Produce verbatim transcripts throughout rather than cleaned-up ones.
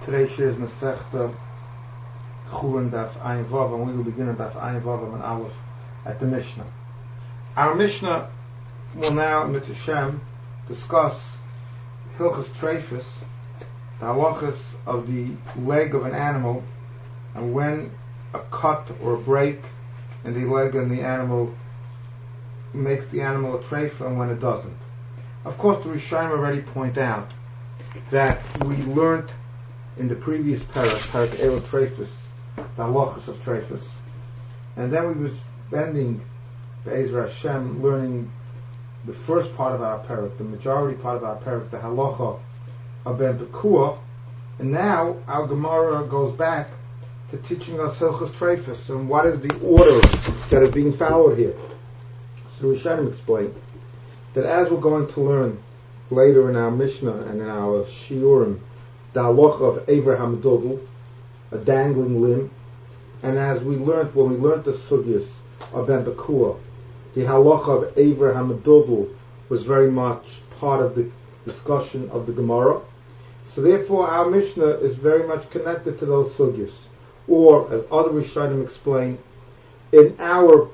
Today's shir is Masechta Chulin Daf Ayin Vav, and we will begin at Daf Ayin Vav and Aleph at the Mishnah. Our Mishnah will now, Mitzvah Shem, discuss Hilchas Treifus, the halachas of the leg of an animal, and when a cut or a break in the leg of the animal makes the animal a treifa and when it doesn't. Of course, the Rishonim already point out that we learnt in the previous parak, parak Erev Treifus, the halachas of Treifus, and then we were spending Be'ezra Hashem learning the first part of our parak, the majority part of our parak, the halacha of Ben Pekua, and now our Gemara goes back to teaching us Hilchas Treifus and what is the order that is being followed here. So Rishonim explain that as we're going to learn later in our Mishnah and in our Shiurim, the halacha of Eiver HaMedodel, a dangling limb, and as we learned when we learned the sugyas of Ben Pekua, the halacha of Eiver HaMedodel was very much part of the discussion of the Gemara. So therefore our Mishnah is very much connected to those sugyas. Or, as other Rishonim explain, in our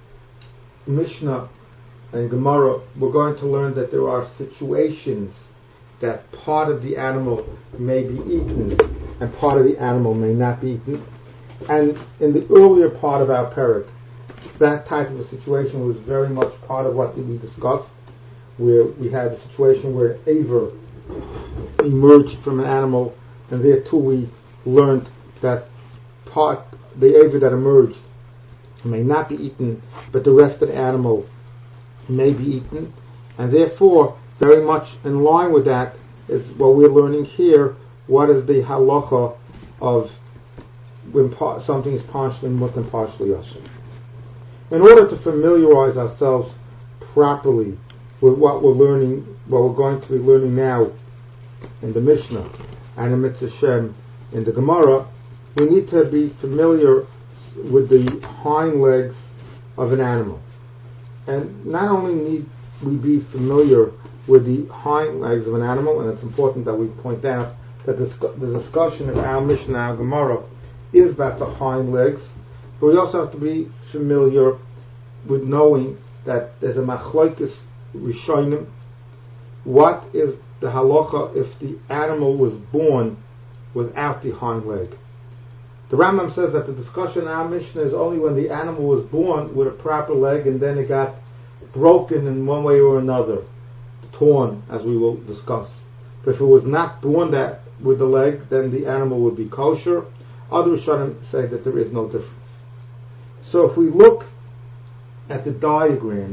Mishnah and Gemara, we're going to learn that there are situations that part of the animal may be eaten and part of the animal may not be eaten. And in the earlier part of our parak, that type of a situation was very much part of what we discussed, where we had a situation where an aver emerged from an animal, and there too we learned that part, the aver that emerged may not be eaten, but the rest of the animal may be eaten, and therefore very much in line with that is what we're learning here. What is the halacha of when par- something is partially mut and partially yashin? In order to familiarize ourselves properly with what we're learning, what we're going to be learning now in the Mishnah and in Mitzvah Shem in the Gemara, we need to be familiar with the hind legs of an animal. And not only need we be familiar with the hind legs of an animal, and it's important that we point out that the, the discussion of our Mishnah, our Gemara, is about the hind legs, but we also have to be familiar with knowing that there's a machlokes rishonim. What is the halacha if the animal was born without the hind leg? The Rambam says that the discussion in our Mishnah is only when the animal was born with a proper leg and then it got broken in one way or another, torn, as we will discuss. But if it was not born that with the leg, then the animal would be kosher. Other Rishonim say that there is no difference. So if we look at the diagram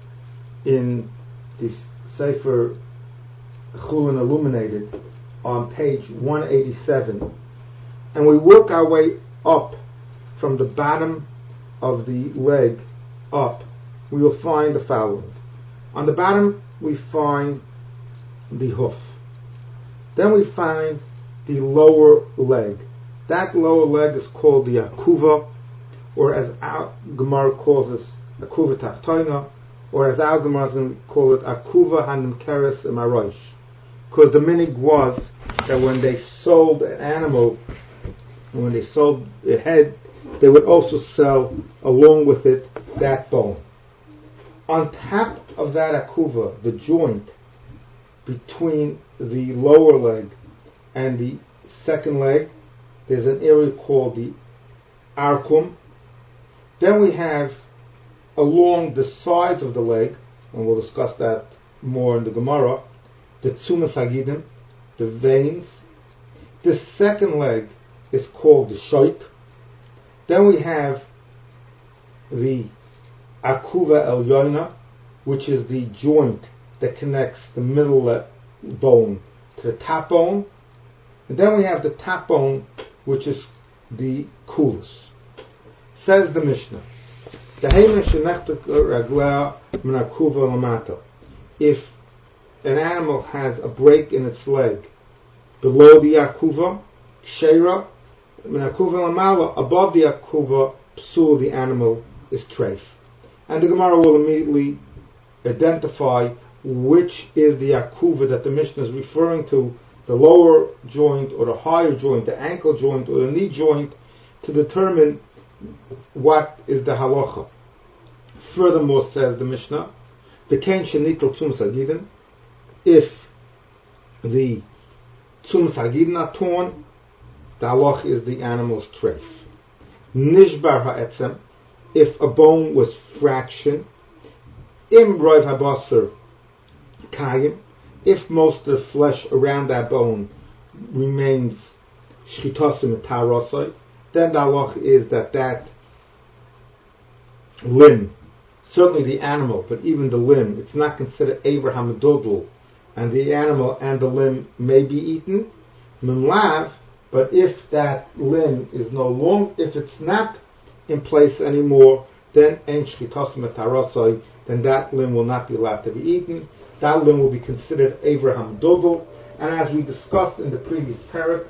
in the Sefer Chulin Illuminated on page one eighty-seven, and we work our way up from the bottom of the leg up, we will find the following. On the bottom we find the hoof. Then we find the lower leg. That lower leg is called the akuva, or as our Gemara calls it, akuva tachtoina, or as our Gemara is going to call it, akuva hanimkeres imarosh. Because the minig was that when they sold an animal, when they sold the head, they would also sell along with it that bone. On top of that akuva, the joint between the lower leg and the second leg, there's an area called the arkum. Then we have along the sides of the leg, and we'll discuss that more in the Gemara, the tzumas hagidim, the veins. The second leg is called the shoik. Then we have the akuva elyoina, which is the joint that connects the middle bone to the top bone. And then we have the top bone, which is the kulis. Says the Mishnah, if an animal has a break in its leg below the akuva, sheira, above the akuva, psul, the animal is treif. And the Gemara will immediately identify which is the akuva that the Mishnah is referring to the lower joint or the higher joint, the ankle joint or the knee joint, to determine what is the halacha. Furthermore, says the Mishnah, B'kein shenitel tzumas hagidin, if the tzumas hagidin are torn, the halacha is the animal's treif. Nishbar ha'etzem, if a bone was fractured, im roiv habasar kayim, if most of the flesh around that bone remains shchitasim tarosai, then the halacha is that that limb, certainly the animal, but even the limb, it's not considered Abraham Dodl, and the animal and the limb may be eaten, mimlav, but if that limb is no longer, if it's not in place anymore, then en shchitasim tarosai, then that limb will not be allowed to be eaten. That limb will be considered Abraham Dodl, and as we discussed in the previous parak,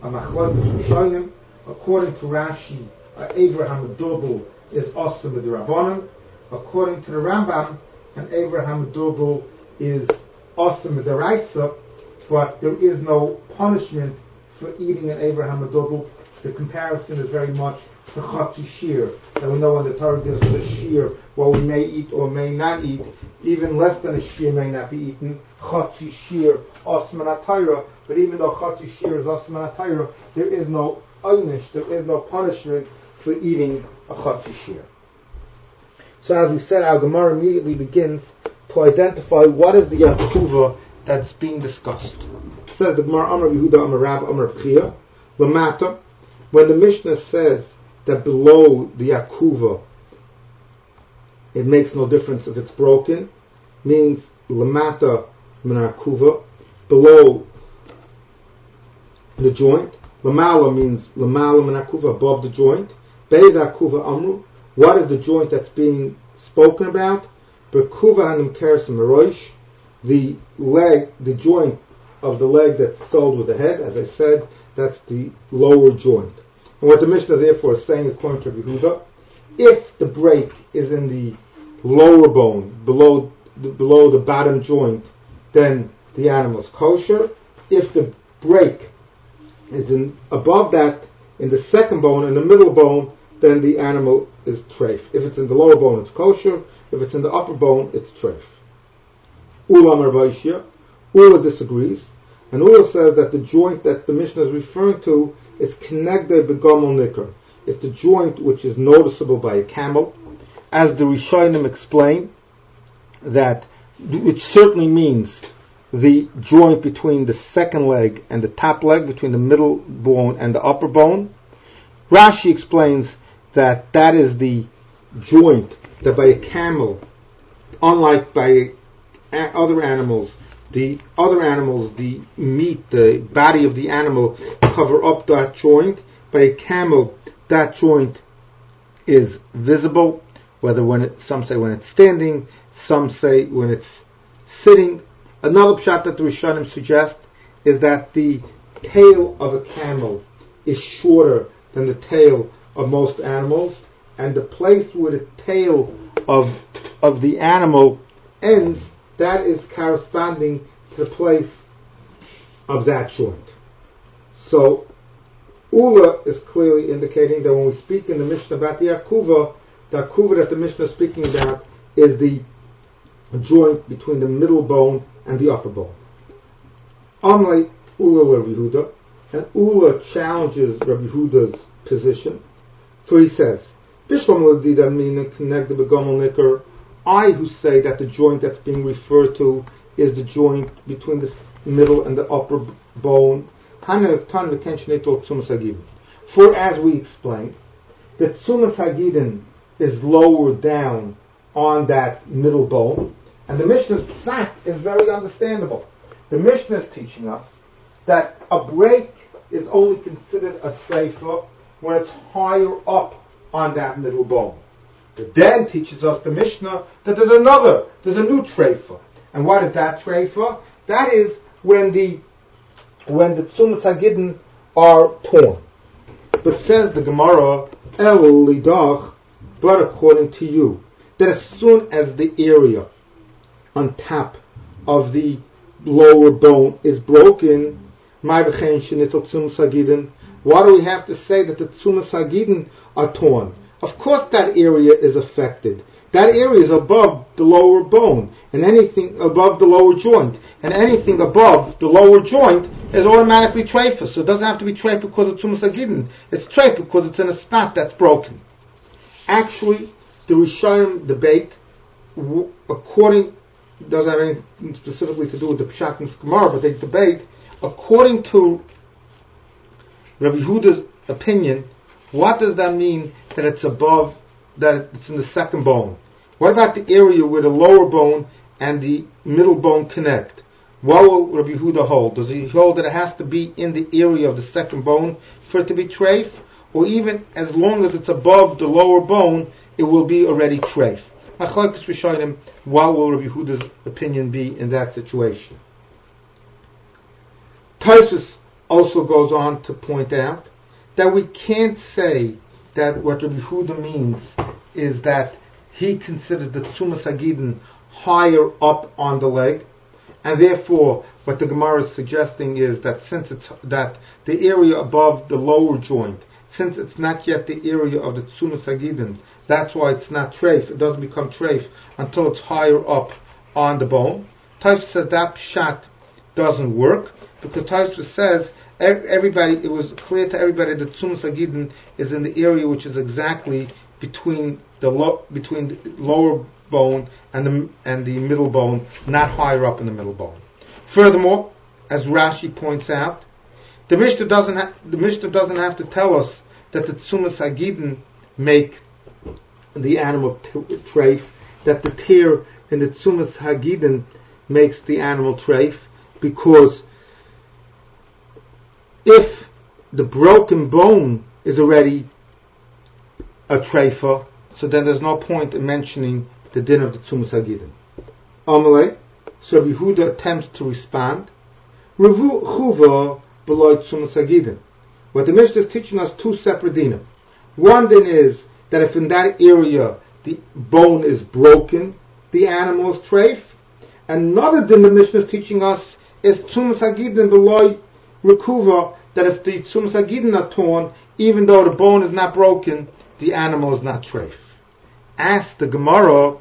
according to Rashi, uh, Abraham Dodl is Osam Rabbanim. According to the Rambam, an Abraham Dodl is Osam Deraisa, but there is no punishment for eating an Abraham Dodl. The comparison is very much the Chatzi Shir, that we know when the Torah gives us a Shir, what we may eat or may not eat, even less than a Shir may not be eaten. Chatzi Shir, Osman Atayra, but even though Chatzi Shir is Osman Atayra, there is no einish, there is no punishment for eating a Chatzi Shir. So as we said, our Gemara immediately begins to identify what is the Yakuva that's being discussed. It says the Gemara, Amar Yehuda, Amar Rav, Amar Pchia, Lamata, when the Mishnah says that below the Yakuva, it makes no difference if it's broken, means Lamata min Yakuva, below the joint. Lamala means Lamala min Yakuva, above the joint. Beis Yakuva Amru, what is the joint that's being spoken about? Bekuva hanim keresim meroish, the leg, the joint of the leg that's sold with the head. As I said, that's the lower joint. And what the Mishnah therefore is saying, according to Yehuda, if the break is in the lower bone, below the, below the bottom joint, then the animal is kosher. If the break is in above that, in the second bone, in the middle bone, then the animal is treif. If it's in the lower bone, it's kosher. If it's in the upper bone, it's treif. Ula Marvaishia, Ula disagrees, and Ula says that the joint that the Mishnah is referring to is connected begomel nikar. It's the joint which is noticeable by a camel, as the Rishonim explain, that which certainly means the joint between the second leg and the top leg, between the middle bone and the upper bone. Rashi explains that that is the joint that by a camel, unlike by other animals, the other animals, the meat, the body of the animal cover up that joint. By a camel, that joint is visible, whether when it, some say when it's standing, some say when it's sitting. Another pshat that the Rishonim suggest is that the tail of a camel is shorter than the tail of most animals, and the place where the tail of of the animal ends, that is corresponding to the place of that joint. So Ula is clearly indicating that when we speak in the Mishnah about the Akuva, the Akuva that the Mishnah is speaking about is the joint between the middle bone and the upper bone. Unlike Ula Rabbi Yehuda, and Ula challenges Rabbi Yehuda's position, for he says, I who say that the joint that's being referred to is the joint between the middle and the upper bone. For as we explained, the tzumas hagidin is lower down on that middle bone, and the Mishnah's psak is very understandable. The Mishnah is teaching us that a break is only considered a treifa when it's higher up on that middle bone. But then teaches us the Mishnah that there's another, there's a new treifa. And what is that treifa? That is when the when the tzumas hagidin are torn. But says the Gemara, El lidach, but according to you, that as soon as the area on top of the lower bone is broken, Why do we have to say that the Tzumas Hagidin are torn? Of course that area is affected. That area is above the lower bone, and anything above the lower joint, and anything above the lower joint is automatically treifah. So it doesn't have to be treif because of Tzumas Hagidin. It's treif because it's in a spot that's broken. Actually, the Rishonim debate, according, doesn't have anything specifically to do with the Pshat and Gemara, but they debate, according to Rabbi Yehuda's opinion, what does that mean that it's above, that it's in the second bone? What about the area where the lower bone and the middle bone connect? What will Rabbi Yehuda hold? Does he hold that it has to be in the area of the second bone for it to be treif? Or even as long as it's above the lower bone, it will be already treif? Machlokes Rishonim, what will Rabbi Yehuda's opinion be in that situation? Tosfos also goes on to point out that we can't say that what Rabbi Yehuda means is that he considers the Tzumas Hagidin higher up on the leg, and therefore what the Gemara is suggesting is that since it's that the area above the lower joint, since it's not yet the area of the Tzumas Hagidin, that's why it's not treif. It doesn't become treif until it's higher up on the bone. Tosfos says that pshat doesn't work, because Tosfos says everybody, it was clear to everybody that Tzumas Hagidin is in the area which is exactly between the lo- between the lower bone and the and the middle bone, not higher up in the middle bone. Furthermore, as Rashi points out, the Mishnah doesn't ha- the Mishnah doesn't have to tell us that the Tzumas Hagidin make the animal t- treif, that the tear in the Tzumas Hagidin makes the animal treif, because if the broken bone is already a treifa, so then there's no point in mentioning the din of the Tzumas Hagidin. Amalei, so Rabbi Yehuda attempts to respond. Revu chuva below Tzumas Hagidin. What the Mishnah is teaching us two separate dinim. One din is that if in that area the bone is broken, the animal is treif. Another din the Mishnah is teaching us is Tzumas Hagidin below Rekuva, that if the Tzumas Hagidin are torn, even though the bone is not broken, the animal is not treif. Ask the Gemara,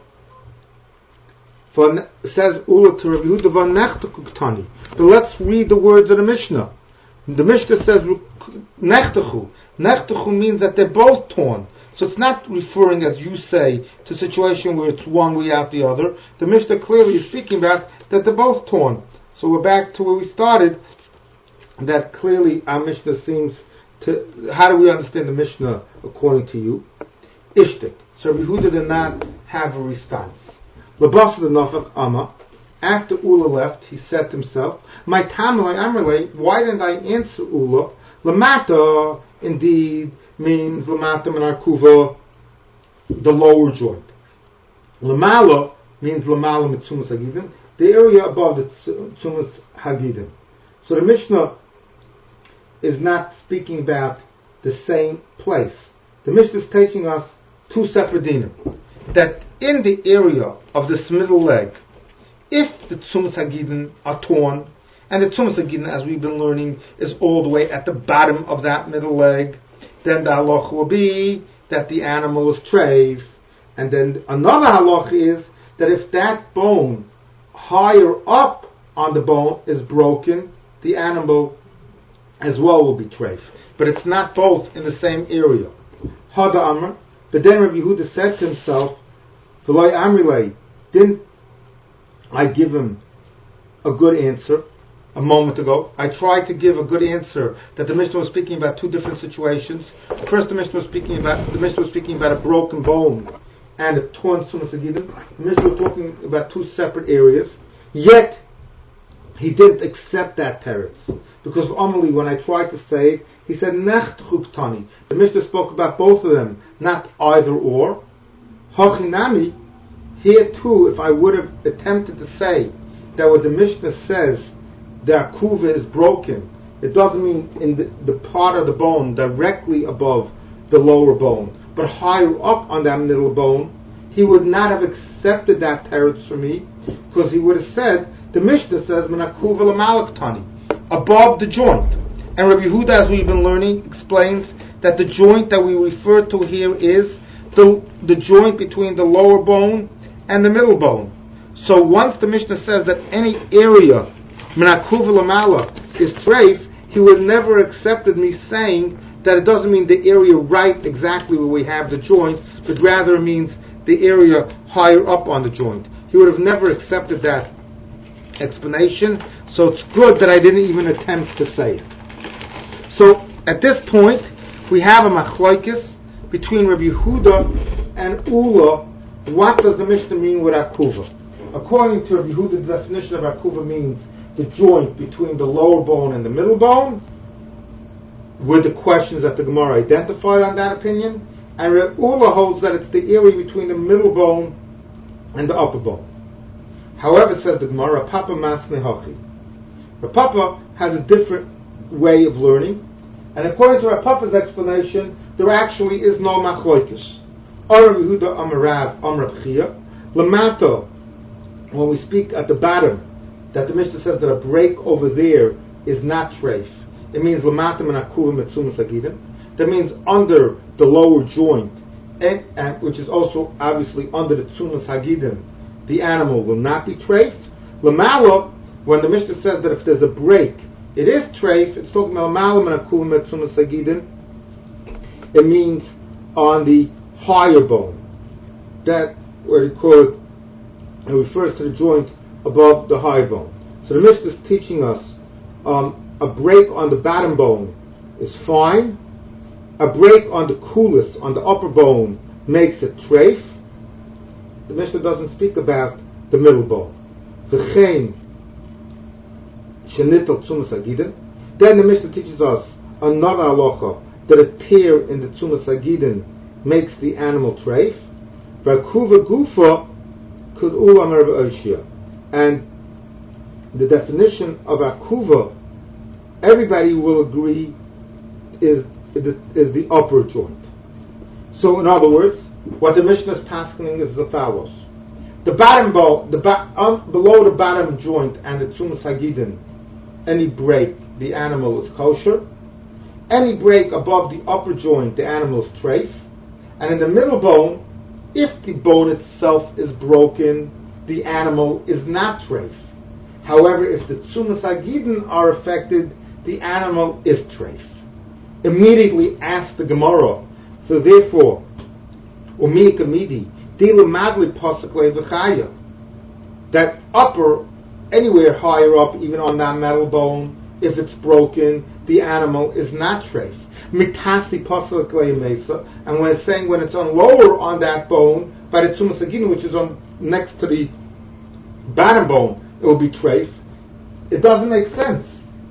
for, says Ula to Rabbi Yehuda, v'nechtechu. But let's read the words of the Mishnah. The Mishnah says nechtechu. Nechtechu means that they're both torn. So it's not referring, as you say, to a situation where it's one way out the other. The Mishnah clearly is speaking about that they're both torn. So we're back to where we started, that clearly our Mishnah seems to, how do we understand the Mishnah according to you? Ishtik. So Rabbi Yehuda did not have a response. Labasa the Nafak Amma, after Ula left, he said to himself, my Tamalai Amrele, why didn't I answer Ula? Lamata, indeed, means Lamata Menarkuva, the lower joint. Lamala means Lamala mit Tzumas Hagidin, the area above the Tzumas Hagidin. So the Mishnah is not speaking about the same place. The Mishnah is teaching us two separate dinim. That in the area of this middle leg, if the Tzumas Hagidin are torn, and the Tzumas Hagidin, as we've been learning, is all the way at the bottom of that middle leg, then the halach will be that the animal is treif. And then another halach is that if that bone higher up on the bone is broken, the animal as well will be treif. But it's not both in the same area. Hada Amr, but then Rabbi Yehuda said to himself, V'loi Amrilei, didn't I give him a good answer a moment ago? I tried to give a good answer that the Mishnah was speaking about two different situations. First, the Mishnah was speaking about the Mishnah was speaking about a broken bone and a torn Tzumas Hagidin. The Mishnah was talking about two separate areas. Yet he didn't accept that teretz, because of Amelie, when I tried to say it, he said nechtchu tani. The Mishnah spoke about both of them, not either or. Hachinami, here too, if I would have attempted to say that what the Mishnah says, the akuva is broken, it doesn't mean in the, the part of the bone directly above the lower bone, but higher up on that middle bone, he would not have accepted that teretz from me, because he would have said, the Mishnah says, "Menakuva l'malak tani." above the joint. And Rabbi Yehuda, as we've been learning, explains that the joint that we refer to here is the, the joint between the lower bone and the middle bone. So once the Mishnah says that any area, Menakuv Lamala, is treif, he would never accepted me saying that it doesn't mean the area right exactly where we have the joint, but rather it means the area higher up on the joint. He would have never accepted that explanation, so it's good that I didn't even attempt to say it. So at this point, we have a machlokes between Rabbi Yehuda and Ula. What does the Mishnah mean with akuva? According to Rabbi Yehuda, the definition of akuva means the joint between the lower bone and the middle bone, with the questions that the Gemara identified on that opinion. And Rabbi Ula holds that it's the area between the middle bone and the upper bone. However, says the Gemara, Papa Masne Hachi. Rav Papa has a different way of learning, and according to Rav Papa's explanation, there actually is no machlokes. Or Rabbi Yehuda Amarav Amrav Chia Lamata. When we speak at the bottom, that the Mishnah says that a break over there is not treif. It means Lamata Menakuva Metzumas Agidim. That means under the lower joint, and, and which is also obviously under the Tzumas Hagidim, the animal will not be treif. Lamala, when the Mishnah says that if there's a break, it is treif, it's talking about Lamala Menakuva Metzumas Hagidim. It means on the higher bone. That, what it called, it refers to the joint above the high bone. So the Mishnah is teaching us um, a break on the bottom bone is fine. A break on the coolest, on the upper bone, makes it treif. The Mishnah doesn't speak about the middle bone. V'chein shenitel tzumas hagidin. Then the Mishnah teaches us another halacha, that a tear in the tzumas hagidin makes the animal treif. V'akuva gufa kud ulam Rabbi Oshia. And the definition of akuva, everybody will agree, is is the upper joint. So in other words, what the Mishnah is paskening is as follows: the bottom bone, the ba- um, below the bottom joint and the tzumas hagidin, any break, the animal is kosher. Any break above the upper joint, the animal is treif. And in the middle bone, if the bone itself is broken, the animal is not treif. However, if the tzumas hagidin are affected, the animal is treif. Immediately ask the Gemara. So therefore, umiyik amidi dila madli pasakle v'chaya, that upper, anywhere higher up, even on that metal bone, if it's broken, the animal is not treif. Mitasi pasakle mesa, and when it's saying when it's on lower on that bone, by the tzumas hagidin, which is on next to the bottom bone, it will be treif. It doesn't make sense.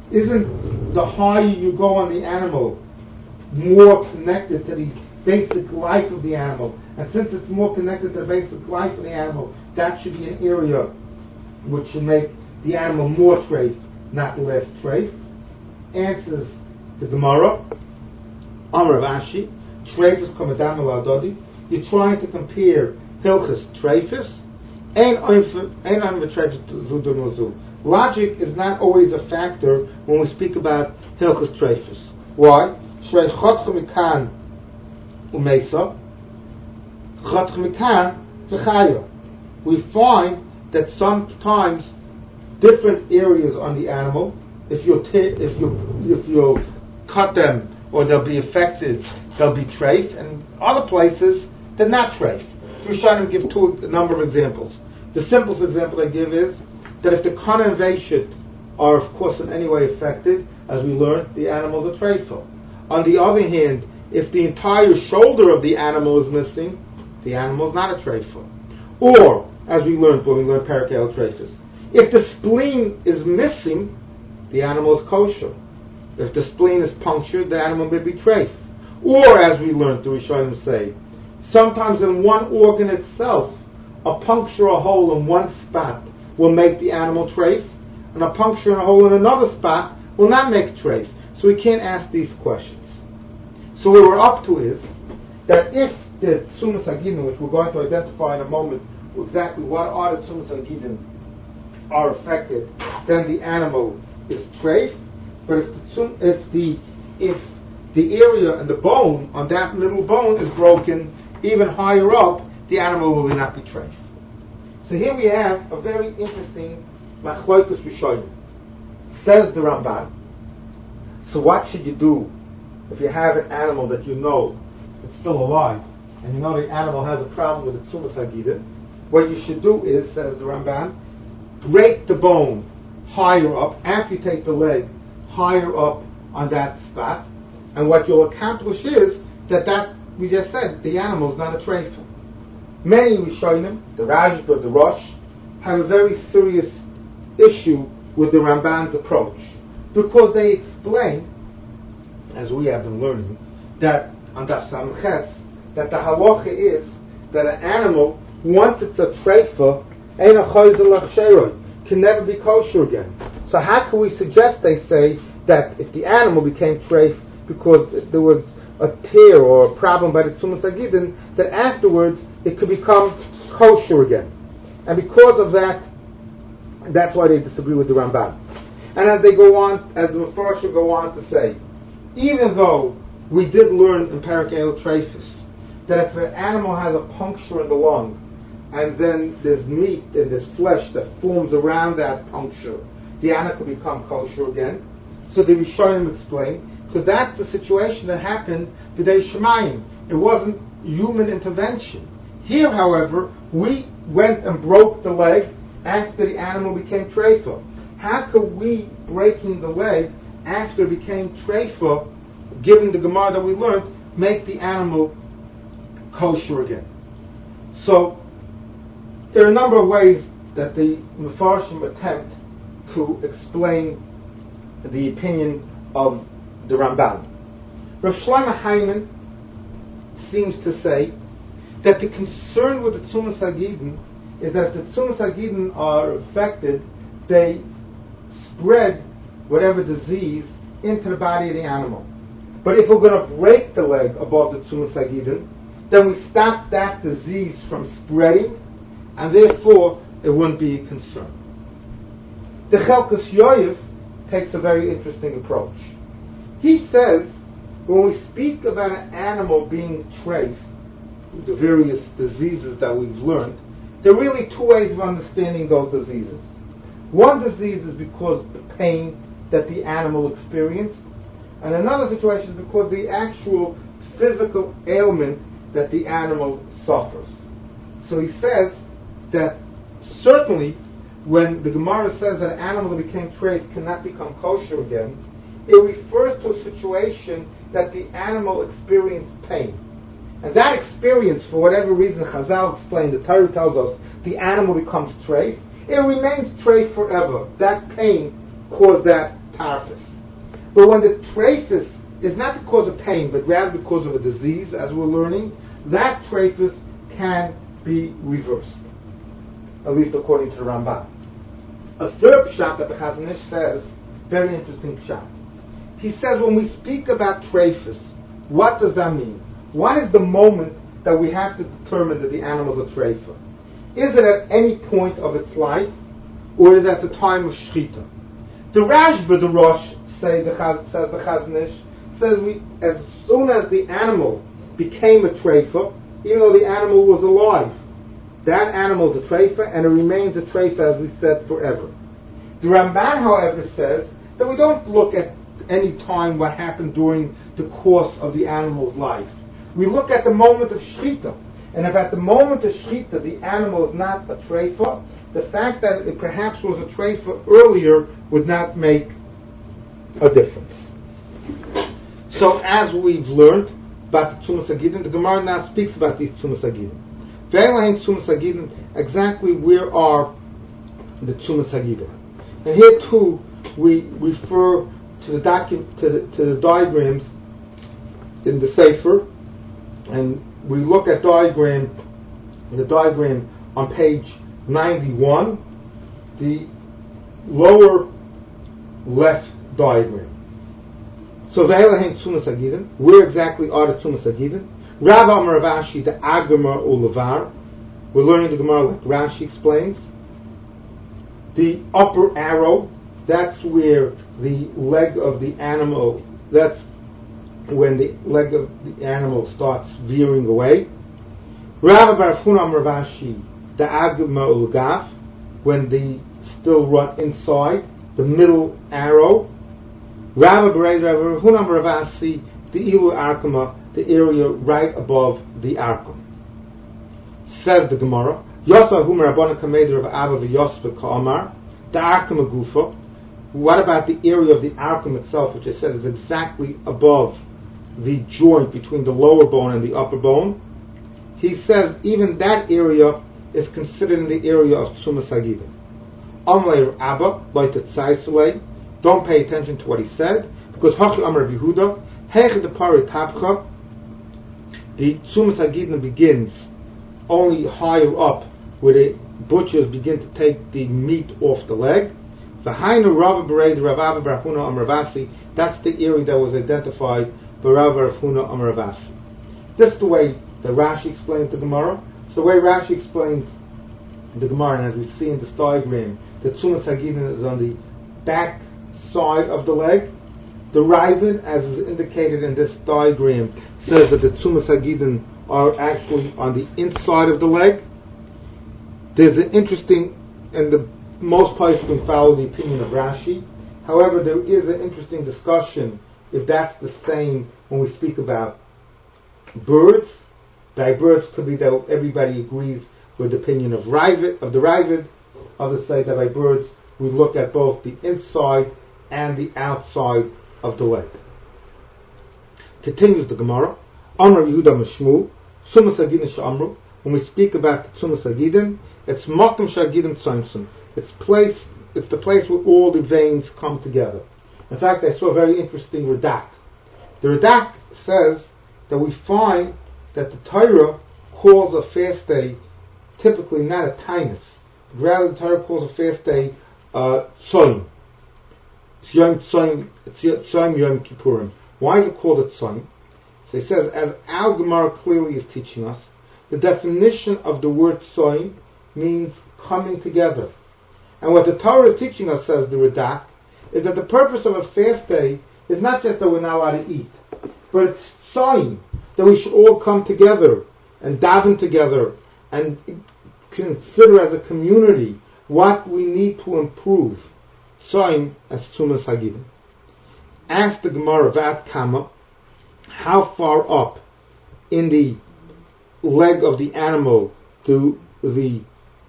Isn't the higher you go on the animal more connected to the basic life of the animal? And since it's more connected to the basic life of the animal, that should be an area which should make the animal more treif, not less treif. Answers the Gemara. Amar Rav Ashi, treifus kamadam al adodi. You're trying to compare hilchus treifus and ein treifus zu zu. Logic is not always a factor when we speak about hilchus treifus. Why? Shrei chotcha mikan umeisa, chotcha mikan v'chaya. We find that sometimes different areas on the animal, if you t- if you if you cut them or they'll be affected, they'll be treif, and other places they're not treif. We're trying to give two a number of examples. The simplest example I give is that if the kana and veshit are, of course, in any way affected, as we learned, the animals are treiful. On the other hand, if the entire shoulder of the animal is missing, the animal is not a treiful. Or, as we learned when we learned Parakal treifus, if the spleen is missing, the animal is kosher. If the spleen is punctured, the animal may be treif. Or, as we learned, the Rishonim say, sometimes in one organ itself, a puncture or hole in one spot will make the animal treif, and a puncture and a hole in another spot will not make treif. So we can't ask these questions. So what we're up to is that if the tzumas hagidin, which we're going to identify in a moment, exactly what are the tzumas hagidin are affected, then the animal is treif. But if the tsum, if the if the area and the bone on that little bone is broken even higher up, the animal will not be treif. So here we have a very interesting machlokus rishonim. Says the Ramban. So what should you do if you have an animal that you know is still alive, and you know the animal has a problem with the tzumas hagidin? What you should do is, says the Ramban, break the bone higher up, amputate the leg higher up on that spot, and what you'll accomplish is that that we just said the animal is not a treifa. Many Rishonim, the Rashba, the Rosh, have a very serious issue with the Ramban's approach, because they explain, as we have been learning, that on Daf Samches, that the halacha is that an animal, once it's a treifa, ain't a chayzel l'chsheroi, can never be kosher again. So how can we suggest, they say, that if the animal became treif because there was a tear or a problem by the tzumas hagidin, that afterwards it could become kosher again? And because of that, that's why they disagree with the Ramban. And as they go on, as the Mefarshim go on to say, even though we did learn in Parak El Treifus that if an animal has a puncture in the lung, and then there's meat and there's flesh that forms around that puncture, the animal could become kosher again. So the Rishonim explain, because that's the situation that happened b'dei Shemayim. It wasn't human intervention. Here, however, we went and broke the leg after the animal became treifa. How could we, breaking the leg after it became treifa, given the Gemara that we learned, make the animal kosher again? So there are a number of ways that the Mefarshim attempt to explain the opinion of the Ramban. Rav Shlomo Hyman seems to say that the concern with the tzumas hagidin is that if the tzumas hagidin are affected, they spread whatever disease into the body of the animal. But if we're going to break the leg above the tzumas hagidin, then we stop that disease from spreading, and therefore it wouldn't be a concern. The Chelkas Yoyev takes a very interesting approach. He says, when we speak about an animal being treif, the various diseases that we've learned, there are really two ways of understanding those diseases. One disease is because of the pain that the animal experienced, and another situation is because the actual physical ailment that the animal suffers. So he says that certainly when the Gemara says that an animal that became treif cannot become kosher again, it refers to a situation that the animal experienced pain. And that experience, for whatever reason, Chazal explained, the Torah tells us, the animal becomes treif. It remains treif forever. That pain caused that tarfus. But when the treifus is not because of pain, but rather because of a disease, as we're learning, that treifus can be reversed, at least according to the Ramban. A third pshat that the Chazon Ish says, very interesting pshat. He says when we speak about treifus, what does that mean? What is the moment that we have to determine that the animal is a treifa? Is it at any point of its life, or is it at the time of shchita? The Rashba, the Rosh, say the Chaz, says the Chazon Ish, says we, as soon as the animal became a treifa, even though the animal was alive, that animal is a treifa, and it remains a treifa, as we said, forever. The Ramban, however, says that we don't look at any time what happened during the course of the animal's life. We look at the moment of shchita, and if at the moment of shchita the animal is not a treifa, the fact that it perhaps was a treifa earlier would not make a difference. So, as we've learned about the tzumas hagidin, the Gemara now speaks about these tzumas hagidin. Ve'elahin tzumas hagidin, exactly where are the tzumas hagidin? And here too, we refer to the docu- to the, to the diagrams in the Sefer, and we look at diagram, the diagram on page ninety-one, the lower left diagram. So ve'elahin tzumas hagidin, where exactly are the tzumas hagidin? Rav Amar Rav Ashi, the Agama Ulevar. We're learning the Gemara like Rashi explains. The upper arrow that's where the leg of the animal, that's when the leg of the animal starts veering away. Rabba Bar Huna Amar Rav Ashi, the Agma Ulgaf, when the still run inside, the middle arrow. Rabba Bar Rav Huna Amar Rav Ashi, the Ilu Arkama, the area right above the Arkum. Says the Gemara, Yosa Humar Abana Kameder of Abba V'Yosva Ka'amar, the Arkum Agufa. What about the area of the Arkum itself, which I said is exactly above the joint between the lower bone and the upper bone? He says even that area is considered in the area of Tzumas Hagida. Amleir Abba, like the Tzaisalei, don't pay attention to what he said, because Hachi Amar Yehuda, Hech the Pari Tapcha, the Tzumas Hagida begins only higher up, where the butchers begin to take the meat off the leg. V'hainu Rav Bered Rav Abba Bar Huna Amar Rav Ashi, that's the area that was identified by Rav Bar Huna Amar Rav Ashi. This is the way that Rashi explains the Gemara. It's the way Rashi explains the Gemara, and as we see in this diagram, the Tzumas Hagidin is on the back side of the leg. The Ravid, as is indicated in this diagram, says that the Tzumas Hagidin are actually on the inside of the leg. There's an interesting, and the most places can follow the opinion of Rashi. However, there is an interesting discussion if that's the same when we speak about birds. By birds could be that everybody agrees with the opinion of Ravid, of the Ravid. Others say that by birds we look at both the inside and the outside of the leg. Continues the Gemara. Amar Yehuda Mishmu, Tzumas Hagidin Sha'amru. When we speak about the Tzumas Hagidin, it's Makom Shagidim Tzomtzum. It's place. It's the place where all the veins come together. In fact, I saw a very interesting Radak. The Radak says that we find that the Torah calls a fast day typically not a tainus. Rather, the Torah calls a fast day uh, Tzom. It's Yom Tzom, it's Tzom Yom Kippurim. Why is it called a Tzom? So he says, as Al Gemara clearly is teaching us, the definition of the word Tzom means coming together. And what the Torah is teaching us, says the Radak, is that the purpose of a fast day is not just that we're not allowed to eat, but it's Tzom, that we should all come together and daven together and consider as a community what we need to improve. Tzom as Tzumas Hagidin. Ask the Gemara Vat Kama, how far up in the leg of the animal do the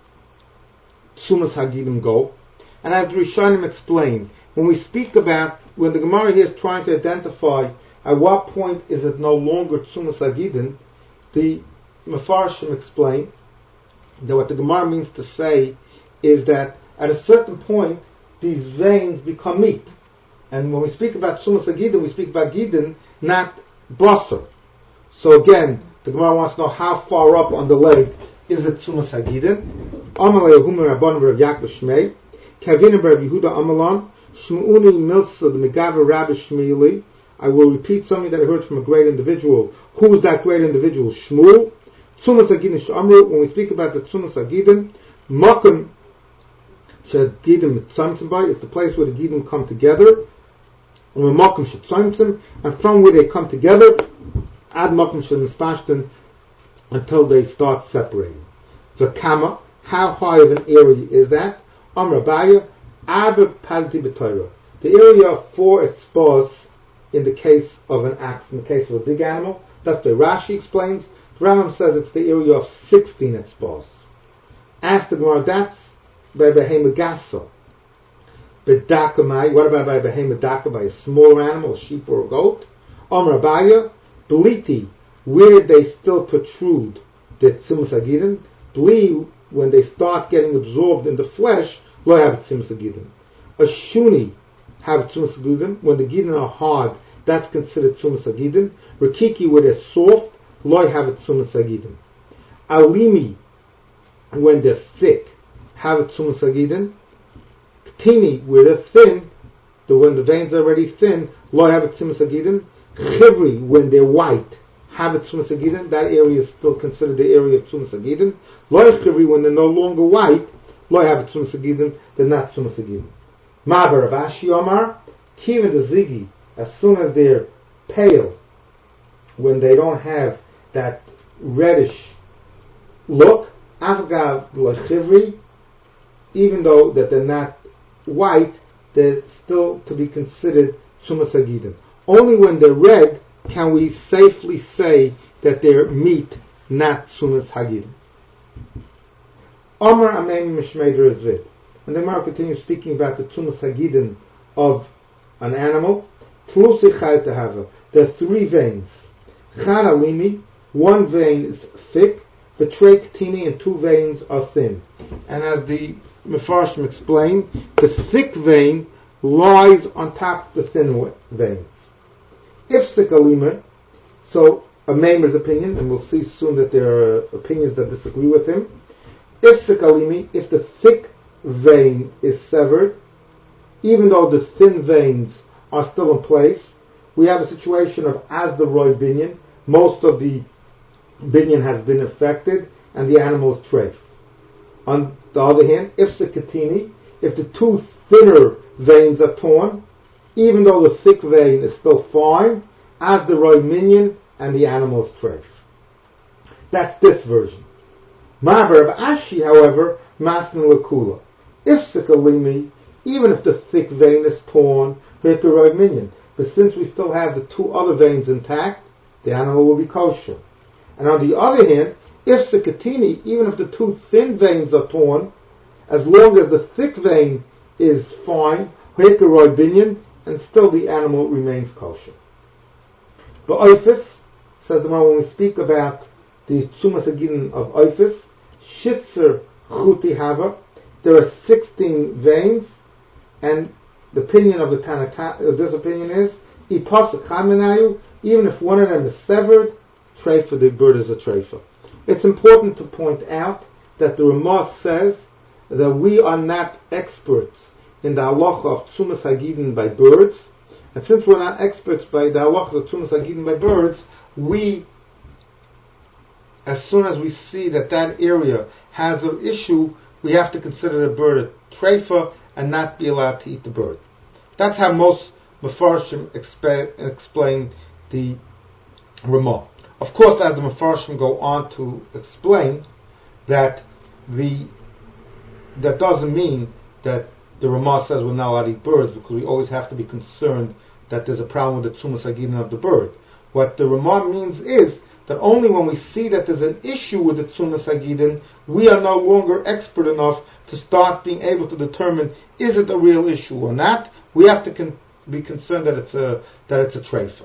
Tzumas Hagidin go? And as the Rishonim explained, when we speak about, when the Gemara here is trying to identify at what point is it no longer Tzumas Hagidin, the Mefarshim explain that what the Gemara means to say is that at a certain point these veins become meat. And when we speak about Tzumas Hagidin, we speak about Gidin, not Basar. So again, the Gemara wants to know how far up on the leg is it Tzumas Hagidin. Amalei Humar Rabban Rav Yaakov Shmei, Kavina Rav Yehuda Amalan, Shmuuni Milsa the Megaber Rabbi Shmueli. I will repeat something that I heard from a great individual. Who is that great individual? Shmuel. Tzumas Hagidin Shamru. When we speak about the Tzumas Hagidin, Makom Shagidin Mitzamtzim, it's the place where the Gidim come together. And Makom Shetzamtzim, and from where they come together, Ad Makom Shemispashtin, until they start separating. The Kama, how high of an area is that? Amr Abaya, Abba Palti B'Torah. The area of four exposed in the case of an axe, in the case of a big animal. That's the Rashi explains. The Rambam says it's the area of sixteen exposed. Ask the Gemara, that's by Behema Gasso. Bedakamai, what about by Behema Daka, by a smaller animal, a sheep or a goat? Amr Abaya, Beliti, where they still protrude the Tzumas Hagidin. Bli, when they start getting absorbed in the flesh, lo have Tzumas Hagidin. A Shuni have Tzumas Hagidin. When the Gidin are hard, that's considered Tzumas Hagidin. Rikiki, where they're soft, lo have Tzumas Hagidin. Alimi, when they're thick, have Tzumas Hagidin. Ktini, where they're thin, the, when the veins are already thin, lo have Tzumas Hagidin. Chivri, when they're white, have Tzumas Hagidin. That area is still considered the area of Tzumas Hagidin. Lo Chivri, when they're no longer white, lo have Tzumas Hagidin. They're not Tzumas Hagidin. Maber of Ashi Omar, Kiva the Ziggy, as soon as they're pale, when they don't have that reddish look, Afgav Lechivri, even though that they're not white, they're still to be considered Tzumas Hagidim. Only when they're red can we safely say that they're meat, not Tzumas Hagidim. Omar Amen Mishmeder Ezvid. And the Gemara continues speaking about the Tzumas Hagidim of an animal. Tlusi Chai Tehava. There are three veins. Chan Alimi, one vein is thick, Betrei Ktini, and two veins are thin. And as the Mefarshim explained, the thick vein lies on top of the thin veins. If Sikalima, so a Maimer's opinion, and we'll see soon that there are opinions that disagree with him. If Sikalimi, if the thick vein is severed, even though the thin veins are still in place, we have a situation of as the Roy Binyan, most of the Binyan has been affected, and the animal is treif. On the other hand, if Sikatini, if the two thinner veins are torn, even though the thick vein is still fine, as the Roy Minyan, and the animal is treif. That's this version. Maber of Ashi, however, Mastin Lakula. If Sikalimi, even if the thick vein is torn, hit the Roy Minyan. But since we still have the two other veins intact, the animal will be kosher. And on the other hand, if Sikatini, even if the two thin veins are torn, as long as the thick vein is fine, hit the Roy Binyan, and still the animal remains kosher. But Oifis, says the Gemara, when we speak about the Tzumas Hagidim of Oifis, Shitzer Chuti Hava, there are sixteen veins, and the opinion of the Tanakh, uh, this opinion is, Ipas Chamenayu, even if one of them is severed, treifa, the bird is a treifa. It's important to point out that the Ramah says that we are not experts in the halacha of Tzumas Hagidim by birds, and since we're not experts by the halacha of Tzumas Hagidim by birds, we, as soon as we see that that area has an issue, we have to consider the bird a treifa and not be allowed to eat the bird. That's how most Mefarshim expe- explain the Ramah. Of course, as the Mefarshim go on to explain that the that doesn't mean that the Ramah says we're not allowed to eat birds, because we always have to be concerned that there's a problem with the Tzumas Hagidim of the bird. What the Ramah means is that only when we see that there's an issue with the Tzumas Hagidim, we are no longer expert enough to start being able to determine is it a real issue or not. We have to con- be concerned that it's a that it's a treifa.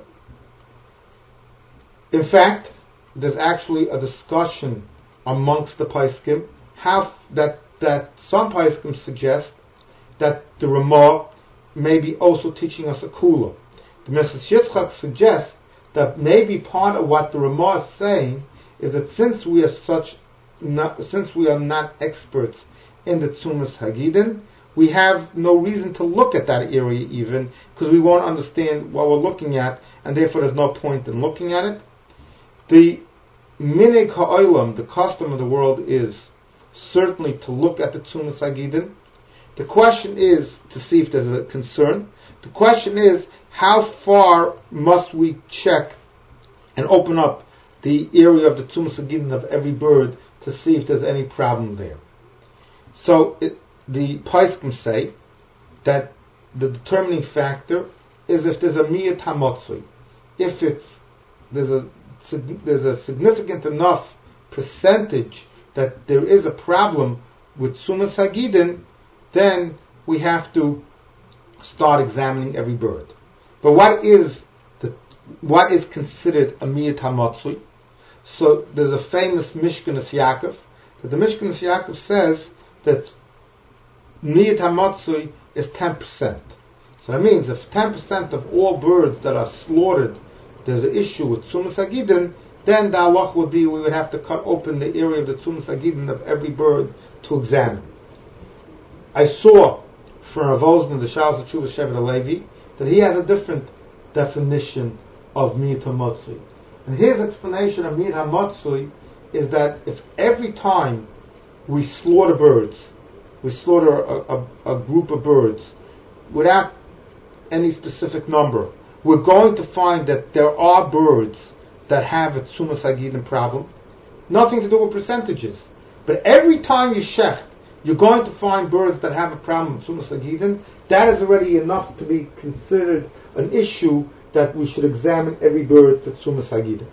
In fact, there's actually a discussion amongst the Paiskim how that that some Paiskim suggest that the Ramah may be also teaching us a kula. The Meses Yitzchak suggests that maybe part of what the Ramah is saying is that since we are such, not, since we are not experts in the Tzumas Hagidim, we have no reason to look at that area even, because we won't understand what we're looking at, and therefore there's no point in looking at it. The minig ha'olam, the custom of the world, is certainly to look at the Tzumas Hagidim. The question is to see if there's a concern. The question is, how far must we check and open up the area of the Tzumas Hagidim of every bird to see if there's any problem there? So it, the Paiskim say that the determining factor is if there's a miyat hamotzui. If it's there's a there's a significant enough percentage that there is a problem with Tzumas Hagidim, then we have to start examining every bird. But what is the what is considered a miyat hamotzui? So there's a famous Mishkanas Yaakov. That the Mishkanas Yaakov says that miyat hamotzui is ten percent. So that means if ten percent of all birds that are slaughtered, there's an issue with Tzumas Hagidim, then the halach would be we would have to cut open the area of the Tzumas Hagidim of every bird to examine. I saw from Rav Osman, the Shalos HaTshuva Shevet HaLevi, that he has a different definition of miyat hamotzui. And his explanation of miyat hamotzui is that if every time we slaughter birds, we slaughter a, a, a group of birds, without any specific number, we're going to find that there are birds that have a Tzumas Hagidin problem. Nothing to do with percentages. But every time you shecht, you're going to find birds that have a problem with Tzumas Hagidin. That is already enough to be considered an issue that we should examine every bird for Tzumas Hagidin.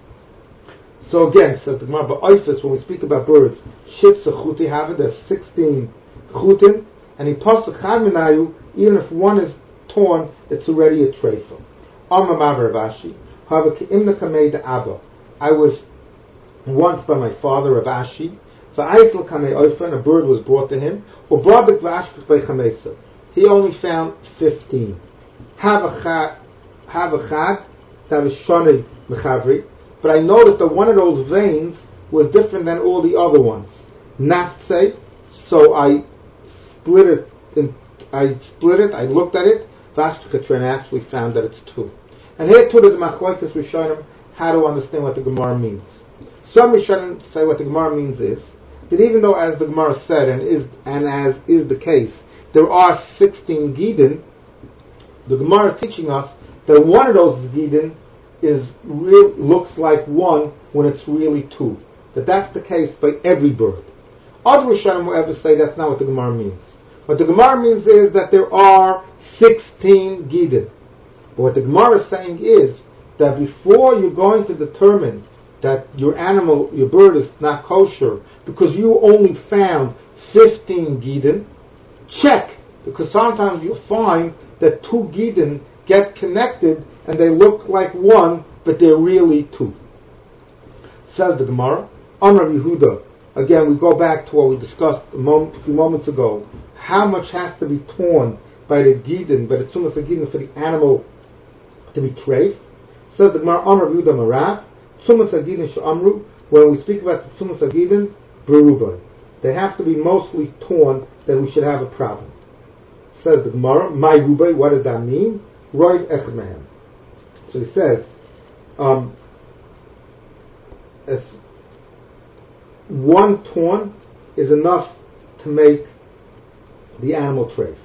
So again, says the Gemara, Ba'oifis, when we speak about birds, Shitza Chuti have there's sixteen Chutin, and he pasuk Chad Minayu, even if one is torn, it's already a treifa. Amma Mavar Ravashi, however, Ke'imna Kamei de Abba, I was once by my father Ravashi, Va'aisel Kamei Oifen, a bird was brought to him, or Babik Vashkut by Chamesa. He only found fifteen. Have a Chad, have a Chad, that was Shoni Mechavri, but I noticed that one of those veins was different than all the other ones. Naftse, so I split it, in, I split it, I looked at it, Vashkut, and I actually found that it's two. And here too there's a machlokes Rishonim how to understand what the Gemara means. Some Rishonim say what the Gemara means is that even though, as the Gemara said, and is and as is the case, there are sixteen Gidin, the Gemara is teaching us that one of those Gidin is real, looks like one when it's really two. That that's the case by every bird. Other Rishonim will ever say that's not what the Gemara means. What the Gemara means is that there are sixteen Gidin. But what the Gemara is saying is that before you're going to determine that your animal, your bird is not kosher, because you only found fifteen Gidin, check, because sometimes you'll find that two Gidin get connected and they look like one, but they're really two. Says the Gemara, Amar Yehuda, again we go back to what we discussed a, moment, a few moments ago, how much has to be torn by the Gidin, by the Tzumas Hagidin for the animal to be treif. Says the Gemara, Amar Yehuda Marav, Tzumas Hagidin Sh'amru, when we speak about the Tzumas Hagidin, Berubai, they have to be mostly torn, that we should have a problem. Says the Gemara, My Rubai, what does that mean? Roiv Echad Mehem. So he says, um, as one torn is enough to make the animal treif.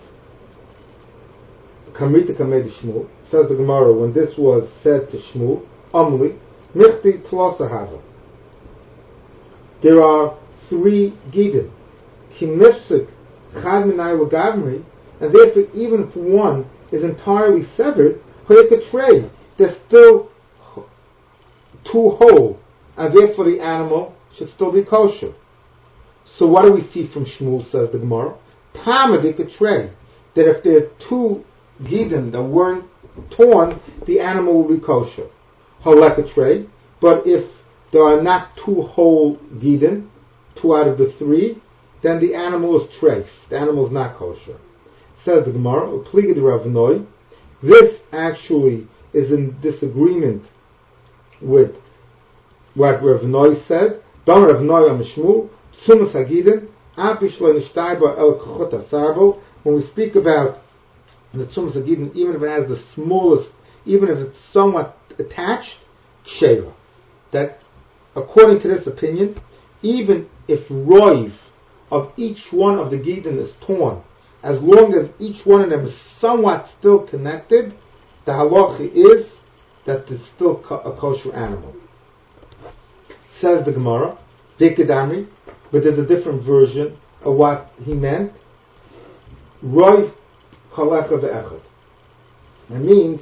Kamrita Kamei Shmuel, says the Gemara, when this was said to Shmuel, Amli, Michti Tlosahava. There are three Gidin. Kimifsik Chad Minai L'Gavri, and therefore even if one is entirely severed, Hoyekatrei, there's still two whole, and therefore the animal should still be kosher. So what do we see from Shmuel, says the Gemara? Tamadikatrei, that if there are two Gidin that weren't torn, the animal will be kosher. Holekatrei, but if there are not two whole Gidin, two out of the three, then the animal is treif. The animal is not kosher. Says the Gemara, Upliga de Rav Noi, this actually is in disagreement with what Rav Noi said. Don Rav Noi am Shmuel, Tzumas Hagidin, Apish lo nishtayba el kochot asarbo. When we speak about the Tzumas Hagidin, even if it has the smallest, even if it's somewhat attached, Sheva. That according to this opinion, even if roiv of each one of the Gidin is torn, as long as each one of them is somewhat still connected, the halacha is that it's still a kosher animal. Says the Gemara, Dekadami, but there's a different version of what he meant. Roiv chalecha ve'echad. That means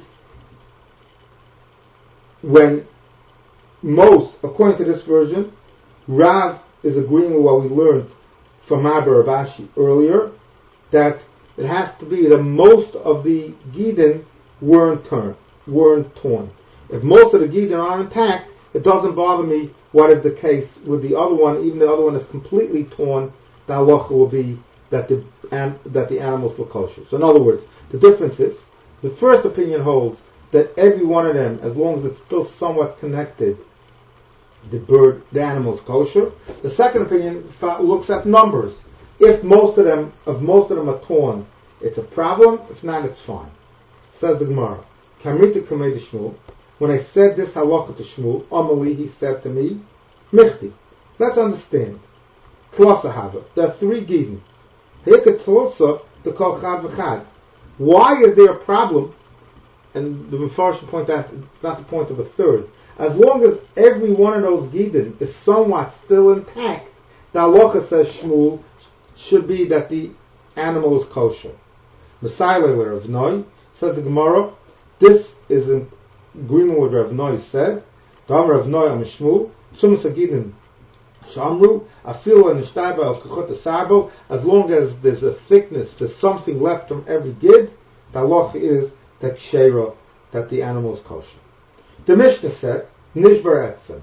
when most, according to this version, Rav is agreeing with what we learned from Abba Ravashi earlier, that it has to be that most of the Gidin weren't torn. Weren't torn. If most of the Gidin are intact, it doesn't bother me what is the case with the other one. Even the other one is completely torn, the halacha will be that the and, that the animals were kosher. So in other words, the difference is, the first opinion holds that every one of them, as long as it's still somewhat connected, the bird, the animal is kosher. The second opinion looks at numbers. If most of them, if most of them are torn, it's a problem. If not, it's fine. Says the Gemara, Kamrita Kamei Shmuel. When I said this halacha to Shmuel, Amali, he said to me, Michti. Let's understand. Klosa hava. There are three Gidin. Heka tlosa the kol chav v'chad. Why is there a problem? And the Mefarshim should point out it's not the point of a third. As long as every one of those gidin is somewhat still intact, the halacha, says Shmuel, should be that the animal is kosher. Messiah Rav Noi, said the Gemara, this is in agreement with Rav Noi said, Dam Rav Noi am Shmuel, Sumas Agidin Shamru, Afil and Ishtaiba of Kachot Asarbo, as long as there's a thickness, there's something left from every gid, the halacha is that Kshera, that the animal is kosher. The Mishnah said, Nishbar Etzem.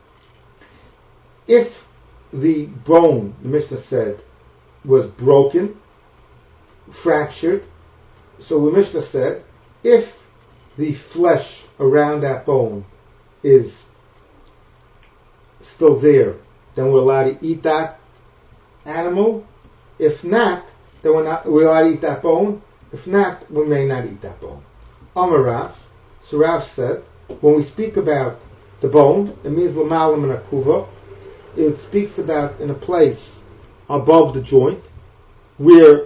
If the bone, the Mishnah said, was broken, fractured, so the Mishnah said, if the flesh around that bone is still there, then we're allowed to eat that animal. If not, then we're not we're allowed to eat that bone. If not, we may not eat that bone. Amar Rav, so Rav said, when we speak about the bone, it means l'malam and akuva. It speaks about in a place above the joint, where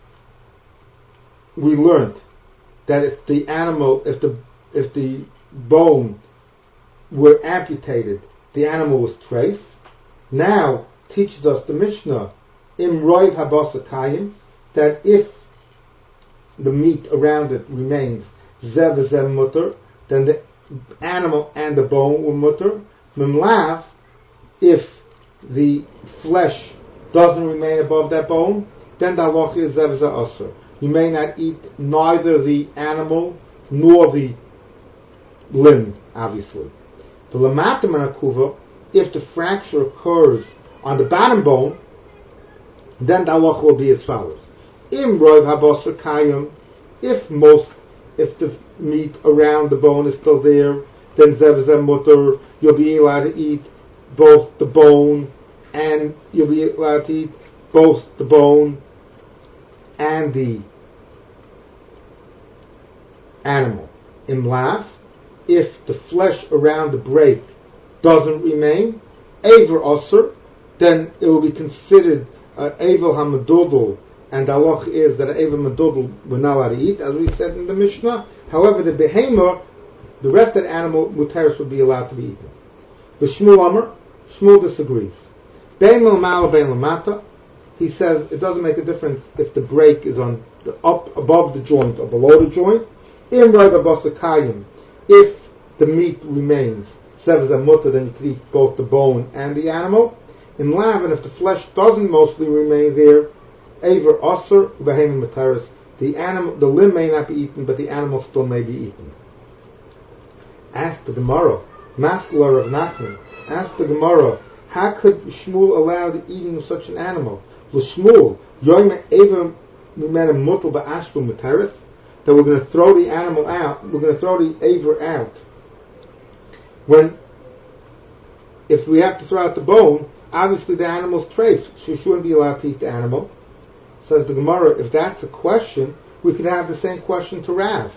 we learned that if the animal, if the if the bone were amputated, the animal was treif. Now teaches us the Mishnah, im roiv habasa kayim, that if the meat around it remains zev zev mutter, then the animal and the bone will mutter. Mimlav, if the flesh doesn't remain above that bone, then the halacha is zev zev asur. You may not eat neither the animal nor the limb, obviously. The lamatim and akuva, if the fracture occurs on the bottom bone, then the halacha will be as follows: Im roiv habasar kayim, if most, if the meat around the bone is still there, then zev zev mutter, you'll be allowed to eat both the bone, and you'll be allowed to eat both the bone and the animal. Im lav, if the flesh around the break doesn't remain, Aver Osir, then it will be considered uh, Avel HaMedudel, and the halacha is that Avel Medudel we're not allowed to eat, as we said in the Mishnah. However, the Behemah, the rest of the animal, Muteris, would be allowed to be eaten. The Shmuel Amar, Shmuel disagrees. Bein l'mal, bein l'mata, he says it doesn't make a difference if the break is on the up above the joint or below the joint. Im roiv habasar kayim, if the meat remains sev zev mutter, then you can eat both the bone and the animal. In lav, and if the flesh doesn't mostly remain there, aver asur v'heim mataris, the animal, the limb may not be eaten, but the animal still may be eaten. Ask the Gemara, Maskula of Nachman, ask the Gemara, how could Shmuel allow the eating of such an animal? L'Shmuel, yoyme aver mimena mutal ba'ashbu mataris, that we're going to throw the animal out, we're going to throw the aver out. When, if we have to throw out the bone, obviously the animal's treif, so you shouldn't be allowed to eat the animal. Says the Gemara, if that's a question, we could have the same question to Rav.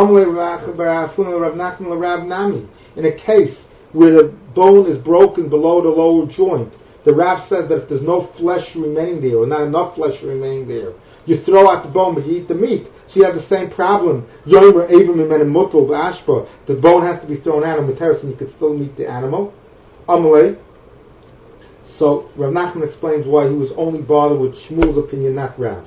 In a case where the bone is broken below the lower joint, the Rav says that if there's no flesh remaining there, or not enough flesh remaining there, you throw out the bone but you eat the meat. So you have the same problem. The bone has to be thrown out of Materis and you could still meet the animal. Amalei. So Rav Nachman explains why he was only bothered with Shmuel's opinion, not Rav's.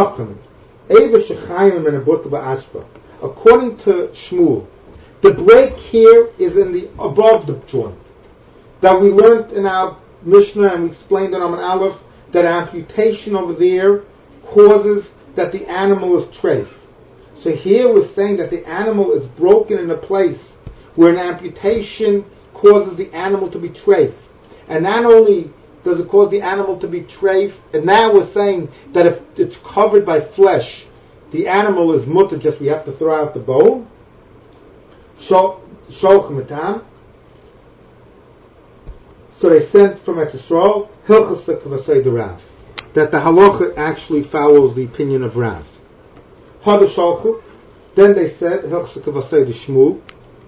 According to Shmuel, the break here is in the above the joint. That we learned in our Mishnah and we explained in Amar Aleph that amputation over there causes that the animal is treif. So here we're saying that the animal is broken in a place where an amputation causes the animal to be treif. And not only does it cause the animal to be treif, and now we're saying that if it's covered by flesh, the animal is mutter, just we have to throw out the bone. Sholch Matam. So they sent from Eretz Yisrael, Hilchos K'vasei de Rav, that the halacha actually follows the opinion of Rav. Hada Sholchu. Then they said, Hilchos K'vasei de Shmuel.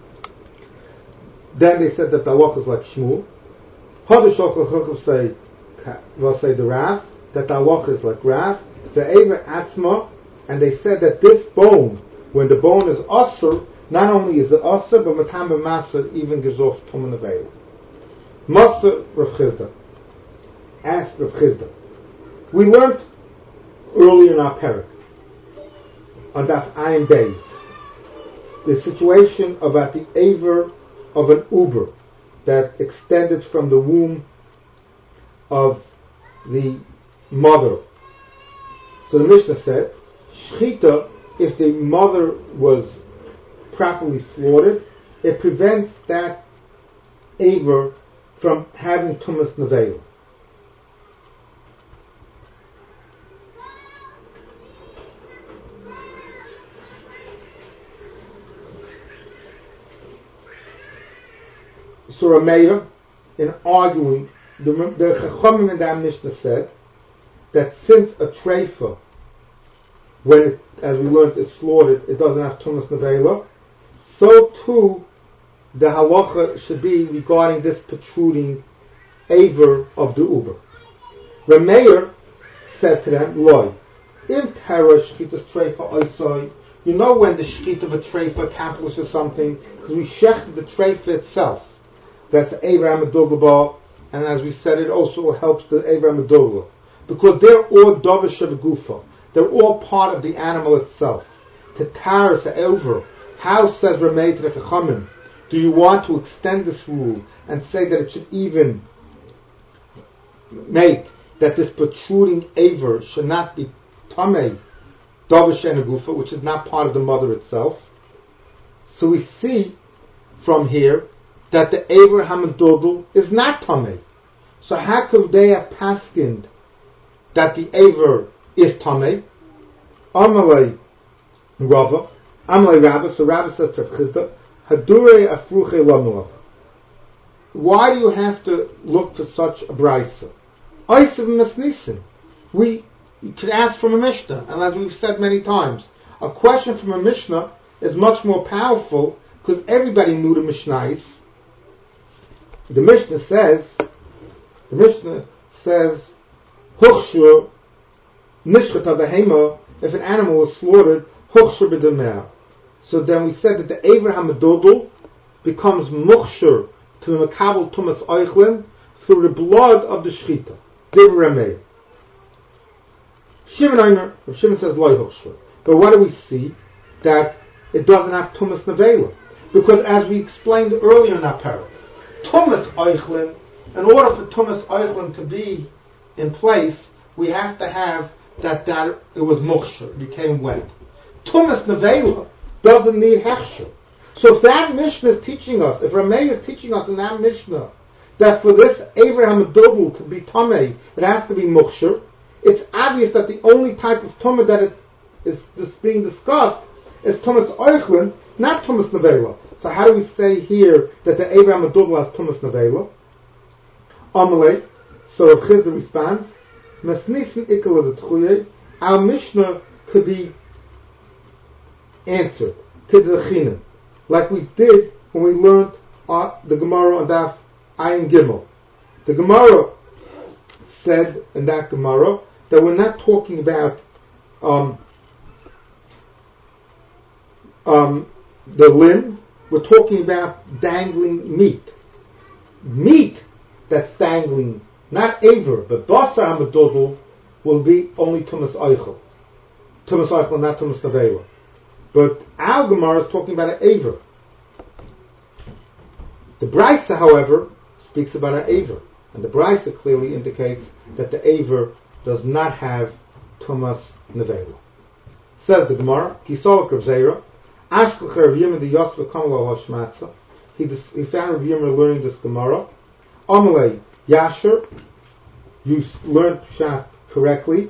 Then they said that the halacha is like Shmuel. Hada Sholchu Hilchos K'vasei de Rav, that the halacha is like Rav. The Ever Atzma, And they said that this bone, when the bone is asur, not only is it asur, but matam b'masur even gives off tum nevela. Masur Rav Chizda. Asked Rav Chizda. We learned earlier in our parak, on Daf Ayin Beis, the situation about the aver of an uber that extended from the womb of the mother. So the Mishnah said, Shchita, if the mother was properly slaughtered, it prevents that aver from having tumas nevela. So Rameir, in arguing, the, the Chachamim in that Mishnah said that since a treifa, when it, as we learned, is slaughtered, it doesn't have tumas nevela, so too the halacha should be regarding this protruding aver of the uber. Rameir said to them, Loi, im tera shchitas treifa oisoi, you know when the shchita of a treifa accomplishes something, because we shechted the treifa itself. That's the Abraham Medulla, and as we said, it also helps the Abraham Medulla, because they're all davar shebegufa. They're all part of the animal itself. To taras over, how says Ramei to the Chachamim? Do you want to extend this rule and say that it should even make that this protruding aver should not be tamei davar shebegufa, which is not part of the mother itself? So we see from here that the aver hamadodl is not tamei. So how could they have paskined that the aver is tamei? Amalei Rava, Amalei Rava. So Rava says to Rav Chizda, Hadurei afruche lamelach. Why do you have to look for such a brisa? Oisav mesnisin. We you could ask from a Mishnah, and as we've said many times, a question from a Mishnah is much more powerful because everybody knew the Mishnayos. The Mishnah says, the Mishnah says, Huchshur nishchata behema, if an animal was slaughtered, Huchshur b'demea. So then we said that the aver hamadodol becomes muchshur to the makabel tumas oichlin through the blood of the shchita. Div Rameh. Shimon Eimer, Shimon says loy huchshur. But what do we see? That it doesn't have tumas nevela. Because as we explained earlier in our parak, Tumas Eichlin, in order for Tumas Eichlin to be in place, we have to have that, that it was muksher, it became wet. Tumas Nevela doesn't need hechsher. So if that Mishnah is teaching us, if Rameh is teaching us in that Mishnah, that for this Abraham Adobul to be Tameh, it has to be muksher, it's obvious that the only type of Tumah that it is, is being discussed is Tumas Eichlin, not Tumas Nevela. So how do we say here that the Abraham Adubla has Tumas Nevela? Amalei. So Rav Chizda responds, Mesnisin ikal of our Mishnah could be answered, Kiddachinim, like we did when we learned uh, the Gemara on Daf Ayin Gimel. The Gemara said in that Gemara that we're not talking about um, um, the limb. We're talking about dangling meat. Meat that's dangling, not aver, but basar hamadodol will be only tumas eichel. Tumas eichel, not tumas nevela. But our Gemara is talking about an aver. The Brisa, however, speaks about an aver. And the Brisa clearly indicates that the aver does not have tumas nevela. Says the Gemara, Kisolak Rav Zera, Ashkelch Rav Yirmiyah the Yosef Kamal Hashmatza. He he found Rav Yirmiyah learning this Gemara. Amalei Yasher, you learned Pshat correctly.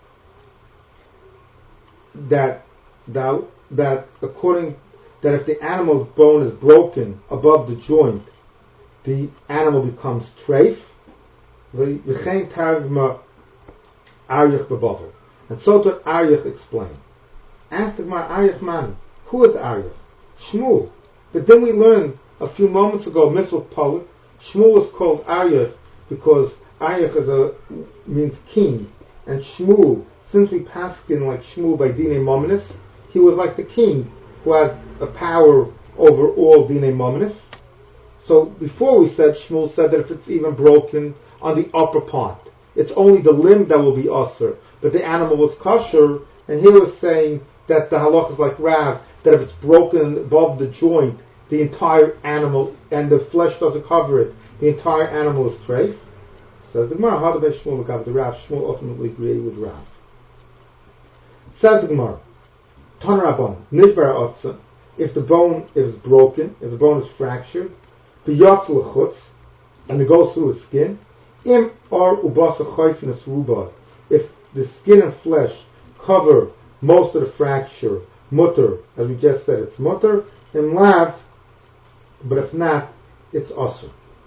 That that that according that if the animal's bone is broken above the joint, the animal becomes treif. V'chein targma Aryach b'bavel. And so did Aryach explain. Ask the Gemara, Aryach man, who is Aryach? Shmuel. But then we learned a few moments ago, Miflach Polit, Shmuel was called Aryach because Aryach is a, means king, and Shmuel since we paskin like Shmuel by Dinei Mominus, he was like the king who has a power over all Dinei Mominus. So before we said, Shmuel said that if it's even broken on the upper part, it's only the limb that will be usher, but the animal was kosher, and he was saying that the halach is like Rav, that if it's broken above the joint, the entire animal, and the flesh doesn't cover it, the entire animal is treif. So the Gemara, how did Shmuel look at the Rav? Shmuel ultimately agreed with Rav. Says the Gemara, Tan Rabban, Nishbar Otza, if the bone is broken, if the bone is fractured, the Yotz L'chutz, and it goes through the skin, Im or Ubasa Chayfin Ruba, if the skin and flesh cover most of the fracture, mutter, as we just said, it's mutter, Im Lav, but if not, it's asur.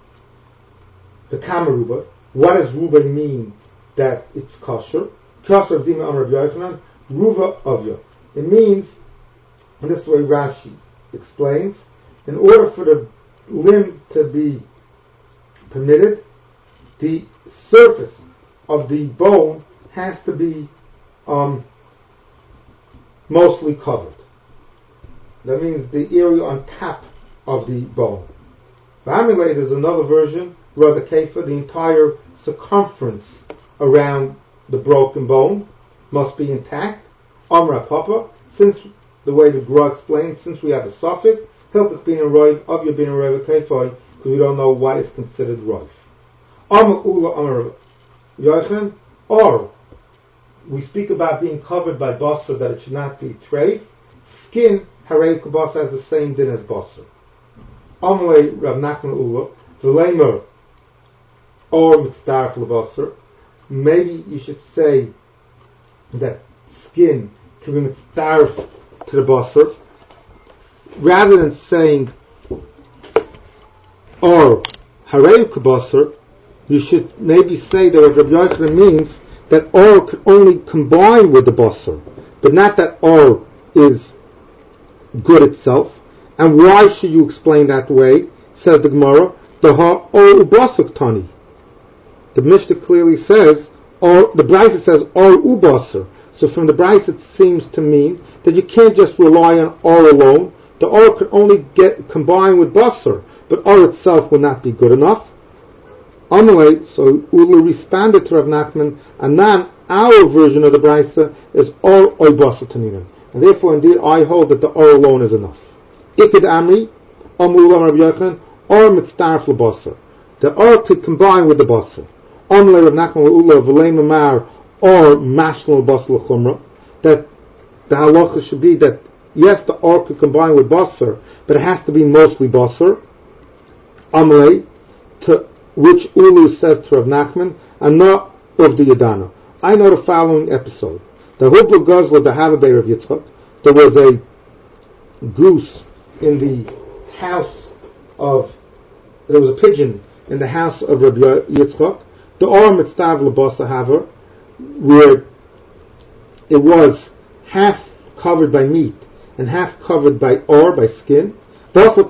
The Kamaruba, what does Ruba mean that it's kosher? Kosher of Dima Amar Yochanan, Ruva Avya. It means, and this is the way Rashi explains, in order for the limb to be permitted, the surface of the bone has to be um, mostly covered. That means the area on top of the bone. V'amilei, there's another version, Rabbi Kefa, the entire circumference around the broken bone must be intact. Amra Papa, since the way the Gra explains, since we have a suffix, Hilchas bin Roiv, Avya bin Roiv Kefa, because we don't know what is considered Roiv. Amra Ula Amra Yochanan, or we speak about being covered by basar, that it should not be treif. Skin, Harei Kabasa, has the same din as basar. Amrei Rav Nachman Ula, V'leimer, or Mitzdarf L'basar, maybe you should say that skin can be Mitzdarf to the basar, rather than saying or Harei Kabasar, you should maybe say that what Rabbi Yochanan means that or could only combine with the basar, but not that or is good itself. And why should you explain that way? Says the Gemara, the ha or ubasuk tani. The Mishnah clearly says, or the Brisa says or ubasar. So from the Brisa it seems to mean that you can't just rely on or alone. The or could only get combined with basar, but or itself will not be good enough. Anyway, so Ula responded to Rav Nachman, and then our version of the Brisa is or oibasa taninim. And therefore, indeed, I hold that the or alone is enough. Ikid Amri, Amul Rav Yochanan, or Mitzdarf L'basar. The or could combine with the basar. Amle Rav Nachman Ula V'lei Mamar, or Mashnal Basar L'chumra. That the halacha should be that yes, the or could combine with basar, but it has to be mostly basar. Amle, to which Ulu says to Rav Nachman, and not of the Yadana. I know the following episode. The Hubla Gazla, the Havabay of Yitzchak, there was a goose in the house of, there was a pigeon in the house of Rabbi Yitzchak, the Or Mitzdav L'basa Haver, where it was half covered by meat and half covered by or, by skin. So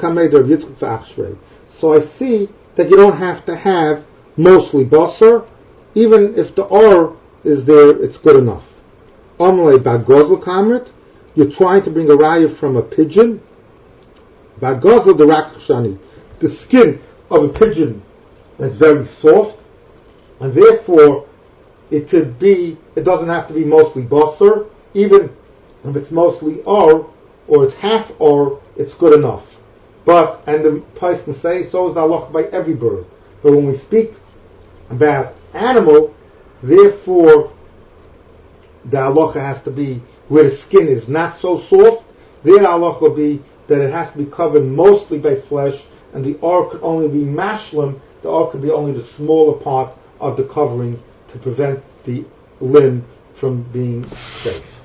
I see that you don't have to have mostly basar. Even if the or is there, it's good enough. Amalei bad gozl kamrit, you're trying to bring a raya from a pigeon. Bad gozl the rakshani, the skin of a pigeon is very soft, and therefore it could be, it doesn't have to be mostly basar. Even if it's mostly or, or it's half or, it's good enough. But, and the place can say, so is the halacha by every bird. But when we speak about animal, therefore, the halacha has to be where the skin is not so soft. There the halacha will be that it has to be covered mostly by flesh, and the or could only be mashlim, the or could be only the smaller part of the covering to prevent the limb from being safe.